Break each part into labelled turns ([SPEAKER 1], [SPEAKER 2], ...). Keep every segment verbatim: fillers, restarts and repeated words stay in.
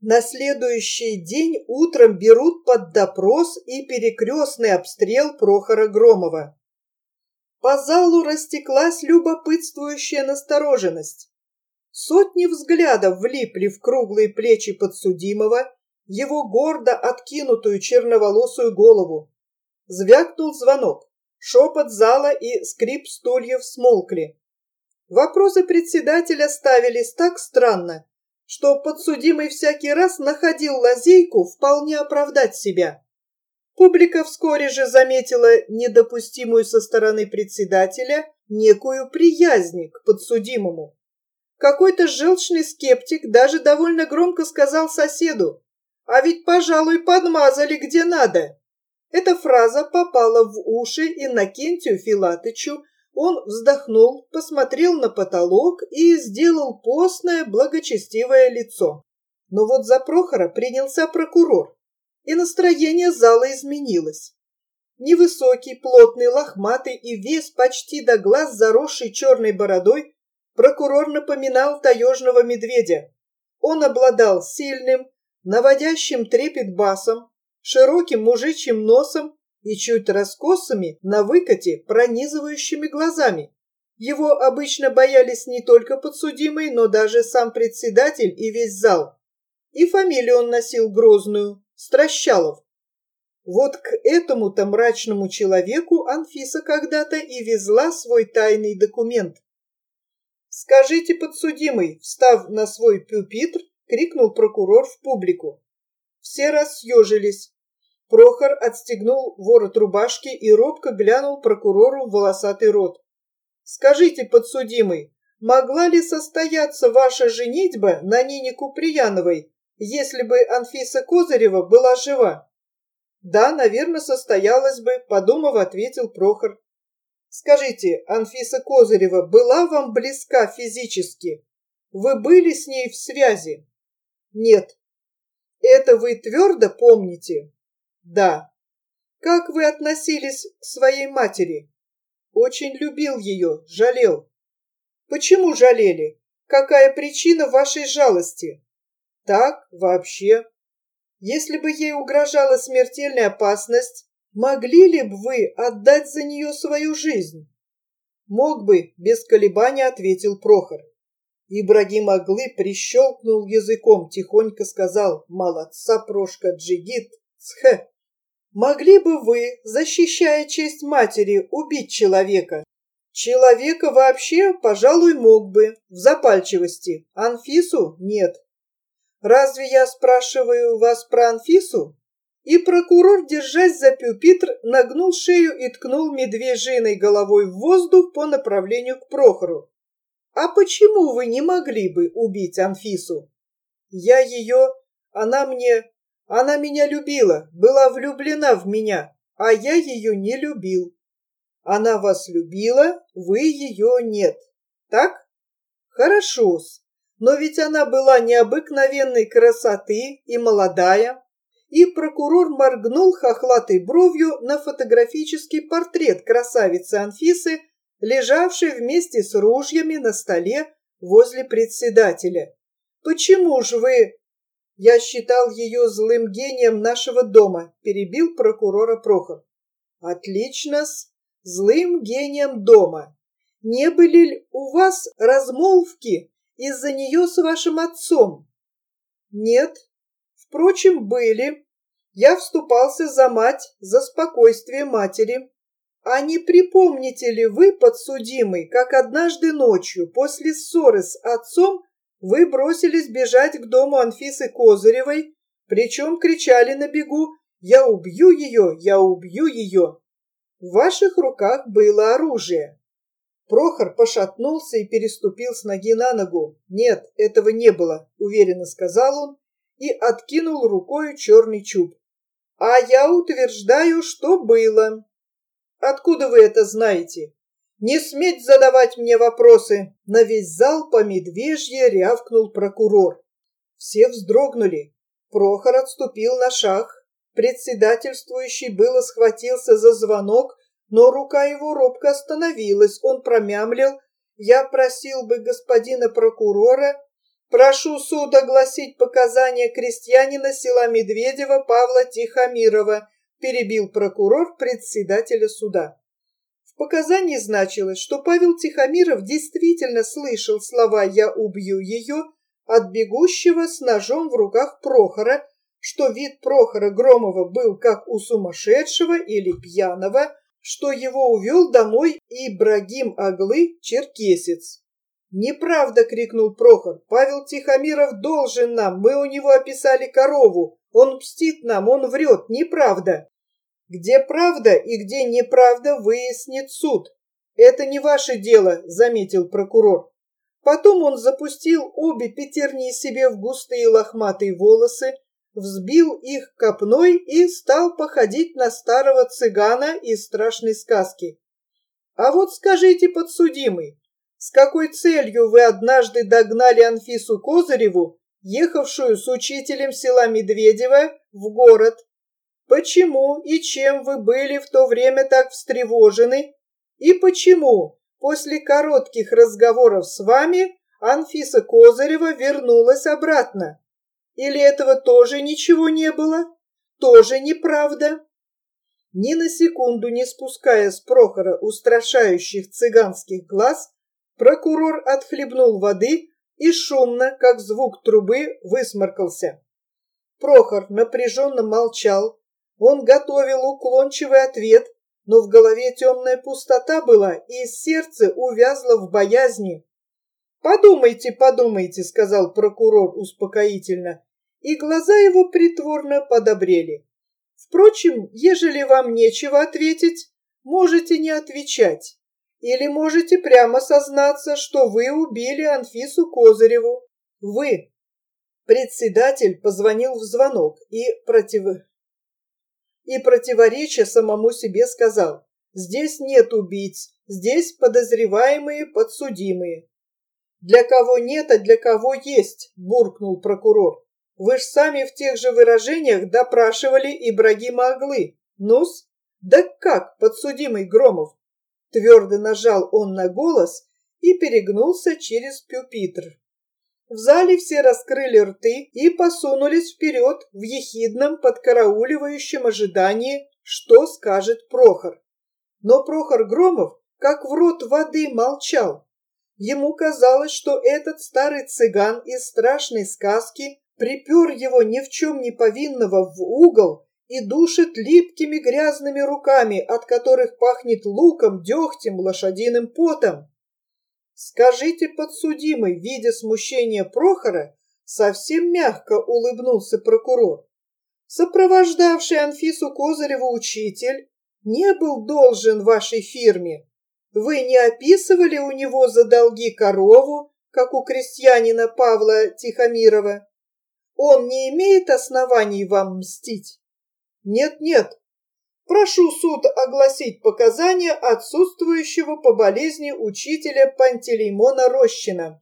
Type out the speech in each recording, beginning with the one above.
[SPEAKER 1] На следующий день утром берут под допрос и перекрестный обстрел Прохора Громова. По залу растеклась любопытствующая настороженность. Сотни взглядов влипли в круглые плечи подсудимого, его гордо откинутую черноволосую голову. Звякнул звонок, шепот зала и скрип стульев смолкли. Вопросы председателя ставились так странно, что подсудимый всякий раз находил лазейку вполне оправдать себя. Публика вскоре же заметила недопустимую со стороны председателя некую приязнь к подсудимому. Какой-то желчный скептик даже довольно громко сказал соседу: «А ведь, пожалуй, подмазали где надо». Эта фраза попала в уши Иннокентию Филатычу. Он вздохнул, посмотрел на потолок и сделал постное благочестивое лицо. Но вот за Прохора принялся прокурор, и настроение зала изменилось. Невысокий, плотный, лохматый и весь почти до глаз заросший черной бородой, прокурор напоминал таежного медведя. Он обладал сильным, наводящим трепет басом, широким мужичьим носом и чуть раскосыми на выкате пронизывающими глазами. Его обычно боялись не только подсудимый, но даже сам председатель и весь зал. И фамилию он носил грозную – Стращалов. Вот к этому-то мрачному человеку Анфиса когда-то и везла свой тайный документ. «Скажите, подсудимый», встав на свой пюпитр, крикнул прокурор в публику. Все рассъежились. Прохор отстегнул ворот рубашки и робко глянул прокурору в волосатый рот. «Скажите, подсудимый, могла ли состояться ваша женитьба на Нине Куприяновой, если бы Анфиса Козырева была жива?» «Да, наверное, состоялась бы», — подумав, ответил Прохор. «Скажите, Анфиса Козырева была вам близка физически? Вы были с ней в связи?» «Нет». «Это вы твердо помните?» «Да». «Как вы относились к своей матери?» «Очень любил ее, жалел». «Почему жалели? Какая причина вашей жалости?» «Так, вообще». «Если бы ей угрожала смертельная опасность, могли ли бы вы отдать за нее свою жизнь?» «Мог бы», — без колебания ответил Прохор. Ибрагим Аглы прищелкнул языком, тихонько сказал: «Молодца, Прошка, джигит, цхе». «Могли бы вы, защищая честь матери, убить человека?» «Человека вообще, пожалуй, мог бы, в запальчивости. Анфису — нет». «Разве я спрашиваю вас про Анфису?» И прокурор, держась за пюпитр, нагнул шею и ткнул медвежьей головой в воздух по направлению к Прохору. «А почему вы не могли бы убить Анфису?» «Я ее... Она мне... Она меня любила, была влюблена в меня, а я ее не любил». «Она вас любила, вы ее нет. Так?» «Хорошо-с. Но ведь она была необыкновенной красоты и молодая». И прокурор моргнул хохлатой бровью на фотографический портрет красавицы Анфисы, лежавшей вместе с ружьями на столе возле председателя. «Почему же вы...» «Я считал ее злым гением нашего дома», — перебил прокурора Прохор. «Отлично-с, злым гением дома. Не были ли у вас размолвки из-за нее с вашим отцом?» «Нет. Впрочем, были. Я вступался за мать, за спокойствие матери. А не припомните ли вы, подсудимый, как однажды ночью после ссоры с отцом вы бросились бежать к дому Анфисы Козыревой, причем кричали на бегу: «Я убью ее! Я убью ее!» В ваших руках было оружие. Прохор пошатнулся и переступил с ноги на ногу. «Нет, этого не было», — уверенно сказал он и откинул рукой черный чуб. «А я утверждаю, что было». «Откуда вы это знаете?» «Не сметь задавать мне вопросы!» На весь зал по медвежье рявкнул прокурор. Все вздрогнули. Прохор отступил на шаг. Председательствующий было схватился за звонок, но рука его робко остановилась. Он промямлил: «Я просил бы господина прокурора Прошу суд огласить показания крестьянина села Медведева Павла Тихомирова, перебил прокурор председателя суда. В показании значилось, что Павел Тихомиров действительно слышал слова «я убью ее» от бегущего с ножом в руках Прохора, что вид Прохора Громова был как у сумасшедшего или пьяного, что его увел домой Ибрагим Аглы, черкесец. «Неправда!» — крикнул Прохор. «Павел Тихомиров должен нам, мы у него описали корову, он мстит нам, он врет, неправда!» «Где правда и где неправда, выяснит суд. Это не ваше дело», — заметил прокурор. Потом он запустил обе пятерни себе в густые лохматые волосы, взбил их копной и стал походить на старого цыгана из страшной сказки. «А вот скажите, подсудимый, с какой целью вы однажды догнали Анфису Козыреву, ехавшую с учителем села Медведева, в город? Почему и чем вы были в то время так встревожены? И почему после коротких разговоров с вами Анфиса Козырева вернулась обратно? Или этого тоже ничего не было? Тоже неправда?» Ни на секунду не спуская с Прохора устрашающих цыганских глаз, прокурор отхлебнул воды и шумно, как звук трубы, высморкался. Прохор напряженно молчал. Он готовил уклончивый ответ, но в голове темная пустота была, и сердце увязло в боязни. «Подумайте, подумайте», — сказал прокурор успокоительно, и глаза его притворно подобрели. «Впрочем, ежели вам нечего ответить, можете не отвечать. Или можете прямо сознаться, что вы убили Анфису Козыреву. Вы». Председатель позвонил в звонок и против... и противореча самому себе сказал: «Здесь нет убийц, здесь подозреваемые, подсудимые». «Для кого нет, а для кого есть», — буркнул прокурор. «Вы ж сами в тех же выражениях допрашивали Ибрагима Аглы. Ну-с, да как, подсудимый Громов?» Твердо нажал он на голос и перегнулся через пюпитр. В зале все раскрыли рты и посунулись вперед в ехидном подкарауливающем ожидании, что скажет Прохор. Но Прохор Громов, как в рот воды, молчал. Ему казалось, что этот старый цыган из страшной сказки припер его ни в чем не повинного в угол и душит липкими грязными руками, от которых пахнет луком, дегтем, лошадиным потом. «Скажите, подсудимый», видя смущение Прохора, совсем мягко улыбнулся прокурор. «Сопровождавший Анфису Козыреву учитель не был должен вашей фирме. Вы не описывали у него за долги корову, как у крестьянина Павла Тихомирова? Он не имеет оснований вам мстить?» «Нет-нет. Прошу суд огласить показания отсутствующего по болезни учителя Пантелеймона Рощина».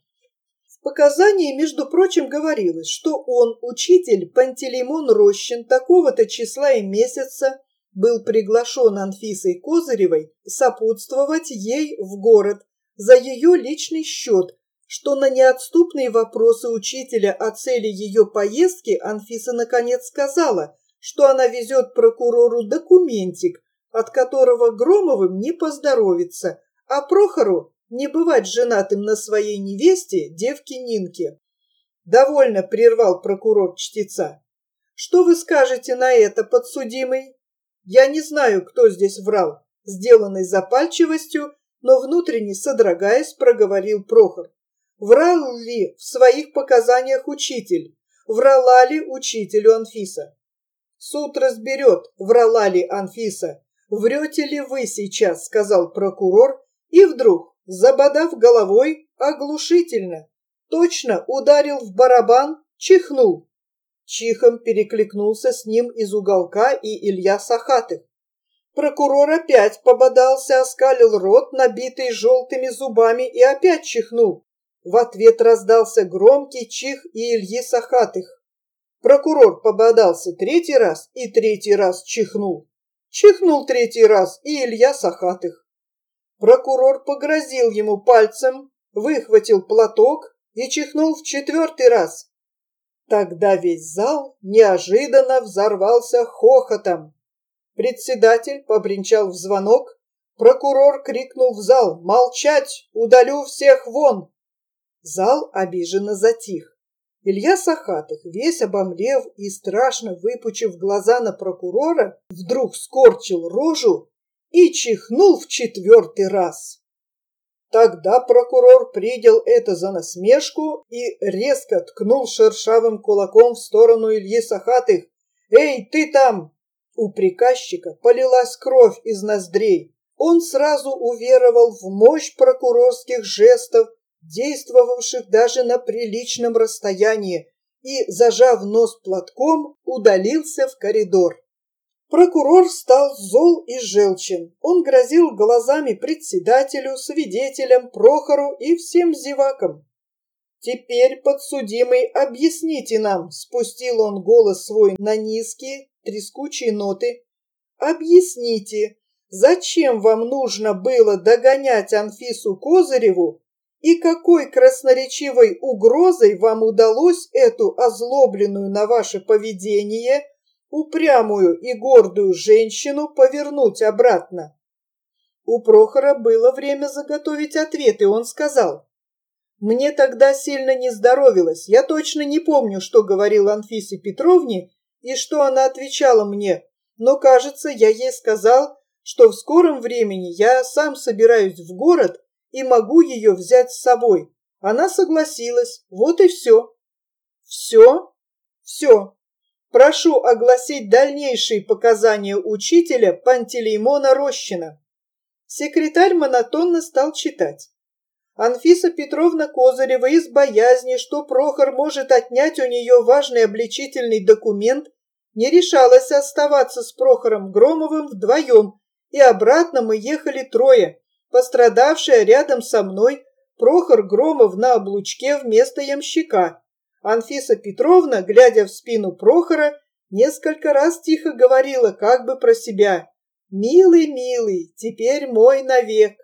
[SPEAKER 1] В показании, между прочим, говорилось, что он, учитель Пантелеймон Рощин, такого-то числа и месяца, был приглашен Анфисой Козыревой сопутствовать ей в город за ее личный счет, что на неотступные вопросы учителя о цели ее поездки Анфиса наконец сказала, что она везет прокурору документик, от которого Громовым не поздоровится, а Прохору не бывать женатым на своей невесте, девке Нинке. «Довольно», — прервал прокурор чтеца. «Что вы скажете на это, подсудимый?» «Я не знаю, кто здесь врал», — сделанной запальчивостью, но внутренне содрогаясь, проговорил Прохор. «Врал ли в своих показаниях учитель? Врала ли учителю Анфиса?» «Суд разберет, врала ли Анфиса. Врете ли вы сейчас», — сказал прокурор, и вдруг, забодав головой, оглушительно, точно ударил в барабан, чихнул. Чихом перекликнулся с ним из уголка и Илья Сахатых. Прокурор опять пободался, оскалил рот, набитый желтыми зубами, и опять чихнул. В ответ раздался громкий чих и Ильи Сахатых. Прокурор пободался третий раз и третий раз чихнул. Чихнул третий раз и Илья Сахатых. Прокурор погрозил ему пальцем, выхватил платок, и чихнул в четвертый раз. Тогда весь зал неожиданно взорвался хохотом. Председатель побренчал в звонок, прокурор крикнул в зал: «Молчать! Удалю всех вон!» Зал обиженно затих. Илья Сахатых, весь обомлев и страшно выпучив глаза на прокурора, вдруг скорчил рожу и чихнул в четвертый раз. Тогда прокурор принял это за насмешку и резко ткнул шершавым кулаком в сторону Ильи Сахатых. «Эй, ты там!» У приказчика полилась кровь из ноздрей. Он сразу уверовал в мощь прокурорских жестов, действовавших даже на приличном расстоянии, и, зажав нос платком, удалился в коридор. Прокурор стал зол и желчен. Он грозил глазами председателю, свидетелям, Прохору и всем зевакам. «Теперь, подсудимый, объясните нам», — спустил он голос свой на низкие, трескучие ноты. «Объясните, зачем вам нужно было догонять Анфису Козыреву, и какой красноречивой угрозой вам удалось эту озлобленную на ваше поведение, упрямую и гордую женщину повернуть обратно?» У Прохора было время заготовить ответ, и он сказал: «Мне тогда сильно не здоровилось. Я точно не помню, что говорил Анфисе Петровне и что она отвечала мне, но, кажется, я ей сказал, что в скором времени я сам собираюсь в город и могу ее взять с собой. Она согласилась. Вот и все». «Все? Все. Прошу огласить дальнейшие показания учителя Пантелеймона Рощина». Секретарь монотонно стал читать. Анфиса Петровна Козырева из боязни, что Прохор может отнять у нее важный обличительный документ, не решалась оставаться с Прохором Громовым вдвоем, и обратно мы ехали трое. Пострадавшая рядом со мной, Прохор Громов на облучке вместо ямщика. Анфиса Петровна, глядя в спину Прохора, несколько раз тихо говорила, как бы про себя: «Милый, милый, теперь мой навек».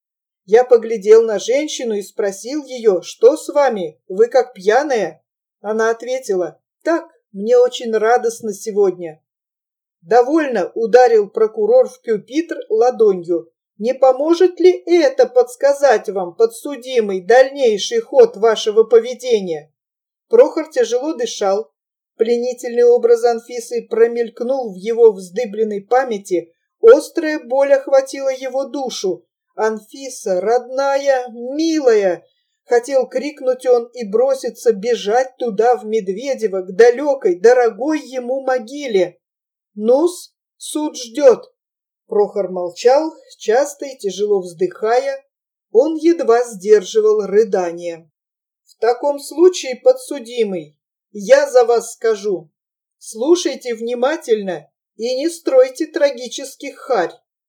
[SPEAKER 1] Я поглядел на женщину и спросил ее: «Что с вами? Вы как пьяная?» Она ответила: «Так, мне очень радостно сегодня». «Довольно», — ударил прокурор в пюпитр ладонью. «Не поможет ли это подсказать вам, подсудимый, дальнейший ход вашего поведения?» Прохор тяжело дышал. Пленительный образ Анфисы промелькнул в его вздыбленной памяти. Острая боль охватила его душу. «Анфиса, родная, милая!» Хотел крикнуть он и броситься бежать туда, в Медведево, к далекой, дорогой ему могиле. «Ну-с, суд ждет!» Прохор молчал, часто и тяжело вздыхая. Он едва сдерживал рыдания. «В таком случае, подсудимый, я за вас скажу. Слушайте внимательно и не стройте трагических харь».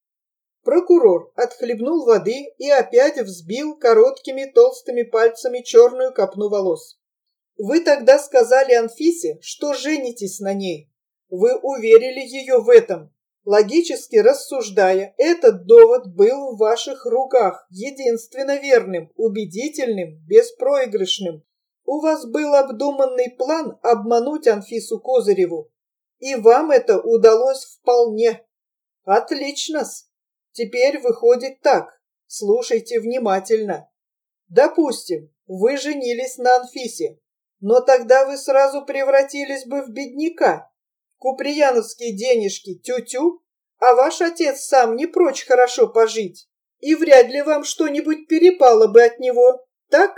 [SPEAKER 1] Прокурор отхлебнул воды и опять взбил короткими толстыми пальцами черную копну волос. «Вы тогда сказали Анфисе, что женитесь на ней. Вы уверили ее в этом. Логически рассуждая, этот довод был в ваших руках единственно верным, убедительным, беспроигрышным. У вас был обдуманный план обмануть Анфису Козыреву, и вам это удалось вполне. Отлично-с. Теперь выходит так. Слушайте внимательно. Допустим, вы женились на Анфисе, но тогда вы сразу превратились бы в бедняка. Куприяновские денежки тю-тю, а ваш отец сам не прочь хорошо пожить, и вряд ли вам что-нибудь перепало бы от него, так?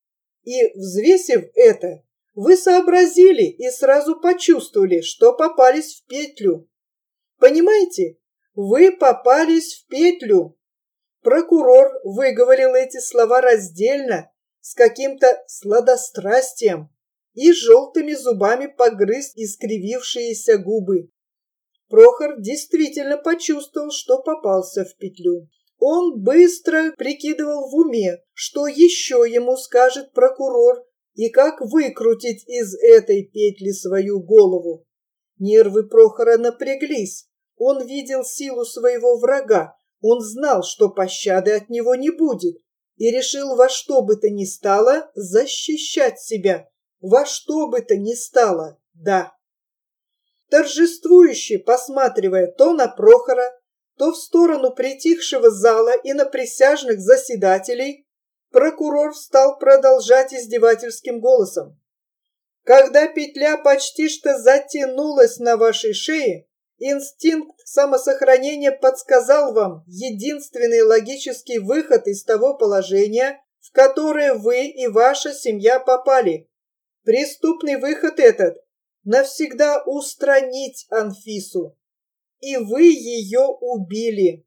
[SPEAKER 1] И, взвесив это, вы сообразили и сразу почувствовали, что попались в петлю. Понимаете? Вы попались в петлю. Прокурор выговорил эти слова раздельно, с каким-то сладострастием, и желтыми зубами погрыз искривившиеся губы. Прохор действительно почувствовал, что попался в петлю. Он быстро прикидывал в уме, что еще ему скажет прокурор и как выкрутить из этой петли свою голову. Нервы Прохора напряглись. Он видел силу своего врага, он знал, что пощады от него не будет, и решил во что бы то ни стало защищать себя, во что бы то ни стало, да. Торжествующе посматривая то на Прохора, то в сторону притихшего зала и на присяжных заседателей, прокурор стал продолжать издевательским голосом. Когда петля почти что затянулась на вашей шее, инстинкт самосохранения подсказал вам единственный логический выход из того положения, в которое вы и ваша семья попали. Преступный выход этот – навсегда устранить Анфису. И вы ее убили.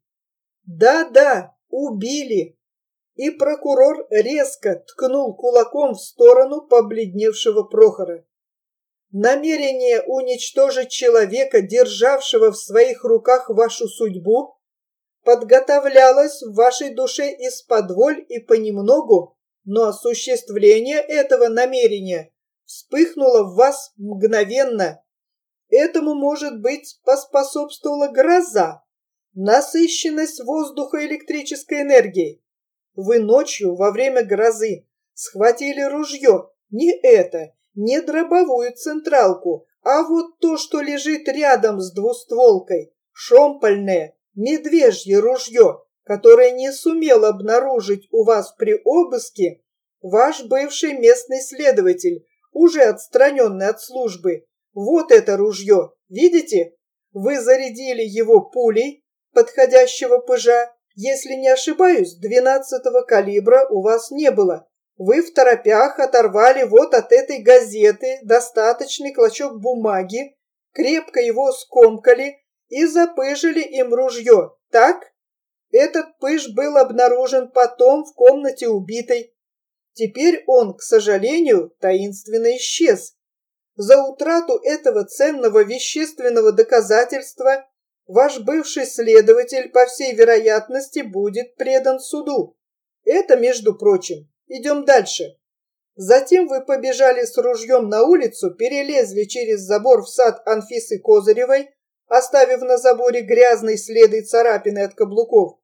[SPEAKER 1] Да-да, убили. И прокурор резко ткнул кулаком в сторону побледневшего Прохора. Намерение уничтожить человека, державшего в своих руках вашу судьбу, подготовлялось в вашей душе исподволь и понемногу, но осуществление этого намерения вспыхнуло в вас мгновенно. Этому, может быть, поспособствовала гроза, насыщенность воздуха электрической энергией. Вы ночью во время грозы схватили ружье, не это, не дробовую централку, а вот то, что лежит рядом с двустволкой, шомпольное, медвежье ружье, которое не сумел обнаружить у вас при обыске ваш бывший местный следователь, уже отстраненный от службы. Вот это ружье, видите? Вы зарядили его пулей подходящего пыжа. Если не ошибаюсь, двенадцатого калибра у вас не было. Вы второпях оторвали вот от этой газеты достаточный клочок бумаги, крепко его скомкали и запыжили им ружье, так? Этот пыж был обнаружен потом в комнате убитой. Теперь он, к сожалению, таинственно исчез. За утрату этого ценного вещественного доказательства ваш бывший следователь, по всей вероятности, будет предан суду. Это, между прочим. Идем дальше. Затем вы побежали с ружьем на улицу, перелезли через забор в сад Анфисы Козыревой, оставив на заборе грязные следы и царапины от каблуков.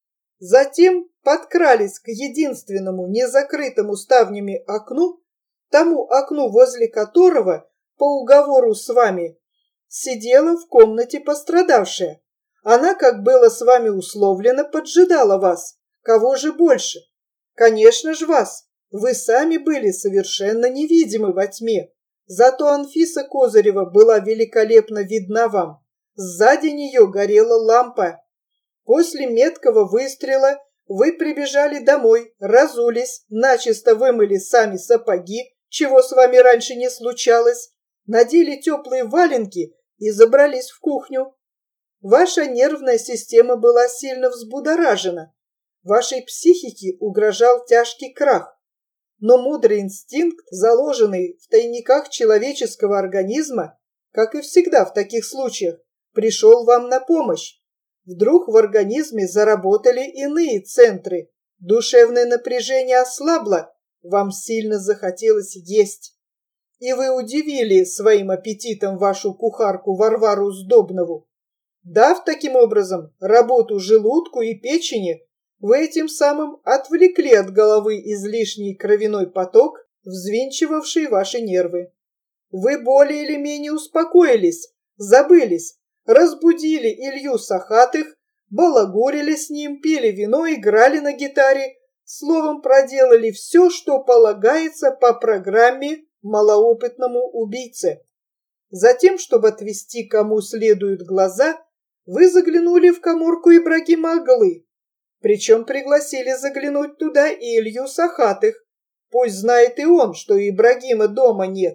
[SPEAKER 1] Затем подкрались к единственному незакрытому ставнями окну, тому окну, возле которого, по уговору с вами, сидела в комнате пострадавшая. Она, как было с вами условлено, поджидала вас. Кого же больше? Конечно же вас. Вы сами были совершенно невидимы во тьме. Зато Анфиса Козырева была великолепно видна вам. Сзади нее горела лампа. После меткого выстрела вы прибежали домой, разулись, начисто вымыли сами сапоги, чего с вами раньше не случалось, надели теплые валенки и забрались в кухню. Ваша нервная система была сильно взбудоражена. Вашей психике угрожал тяжкий крах. Но мудрый инстинкт, заложенный в тайниках человеческого организма, как и всегда в таких случаях, пришел вам на помощь. Вдруг в организме заработали иные центры. Душевное напряжение ослабло, вам сильно захотелось есть. И вы удивили своим аппетитом вашу кухарку Варвару Сдобнову. Дав таким образом работу желудку и печени, вы этим самым отвлекли от головы излишний кровяной поток, взвинчивавший ваши нервы. Вы более или менее успокоились, забылись, разбудили Илью Сахатых, балагурили с ним, пили вино, играли на гитаре, словом, проделали все, что полагается по программе малоопытному убийце. Затем, чтобы отвести кому следует глаза, вы заглянули в каморку Ибрагима Аглы. Причем пригласили заглянуть туда и Илью Сахатых. Пусть знает и он, что Ибрагима дома нет.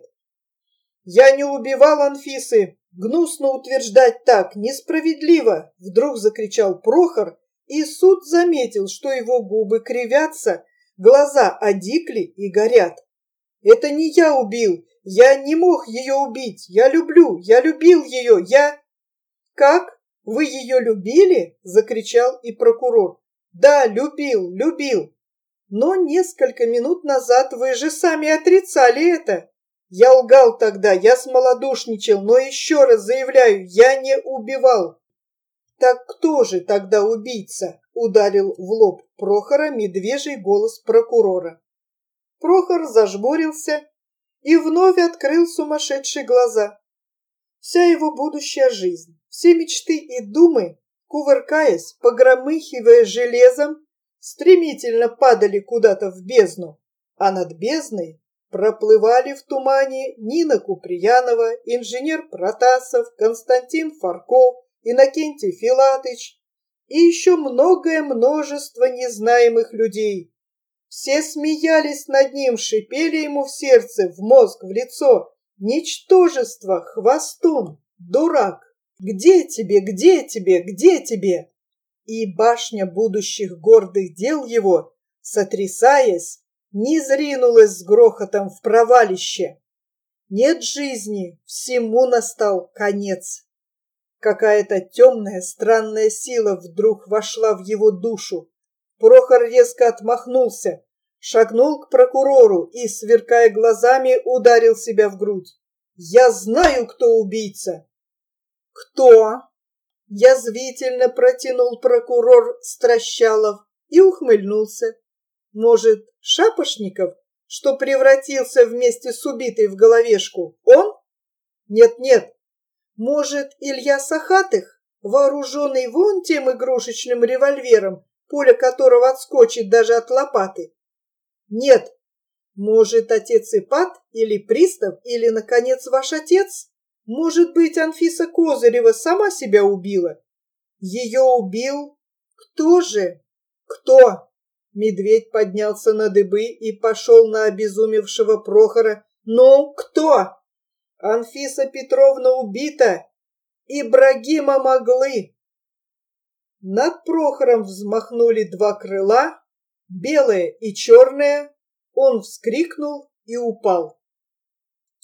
[SPEAKER 1] Я не убивал Анфисы. Гнусно утверждать так, несправедливо, вдруг закричал Прохор, и суд заметил, что его губы кривятся, глаза одикли и горят. Это не я убил, я не мог ее убить, я люблю, я любил ее, я... Как? Вы ее любили? Закричал и прокурор. Да, любил, любил. Но несколько минут назад вы же сами отрицали это. Я лгал тогда, я смолодушничал, но еще раз заявляю, я не убивал. Так кто же тогда убийца? ударил в лоб Прохора медвежий голос прокурора. Прохор зажмурился и вновь открыл сумасшедшие глаза. Вся его будущая жизнь, все мечты и думы, кувыркаясь, погромыхивая железом, стремительно падали куда-то в бездну, а над бездной проплывали в тумане Нина Куприянова, инженер Протасов, Константин Фарков, Иннокентий Филатыч и еще многое множество незнаемых людей. Все смеялись над ним, шипели ему в сердце, в мозг, в лицо. Ничтожество, хвостун, дурак. Где тебе, где тебе, где тебе? И башня будущих гордых дел его, сотрясаясь, низринулась с грохотом в провалище. Нет жизни, всему настал конец. Какая-то темная, странная сила вдруг вошла в его душу. Прохор резко отмахнулся, шагнул к прокурору и, сверкая глазами, ударил себя в грудь. «Я знаю, кто убийца!» «Кто?» — язвительно протянул прокурор Стращалов и ухмыльнулся. «Может, Шапошников, что превратился вместе с убитой в головешку? Он? Нет-нет. Может, Илья Сахатых, вооруженный вон тем игрушечным револьвером, пуля которого отскочит даже от лопаты? Нет. Может, отец Ипат или пристав, или, наконец, ваш отец? Может быть, Анфиса Козырева сама себя убила? Ее убил? Кто же? Кто?» Медведь поднялся на дыбы и пошел на обезумевшего Прохора. «Ну, кто?» «Анфиса Петровна убита! Ибрагима Моглы!» Над Прохором взмахнули два крыла, белое и черное. Он вскрикнул и упал.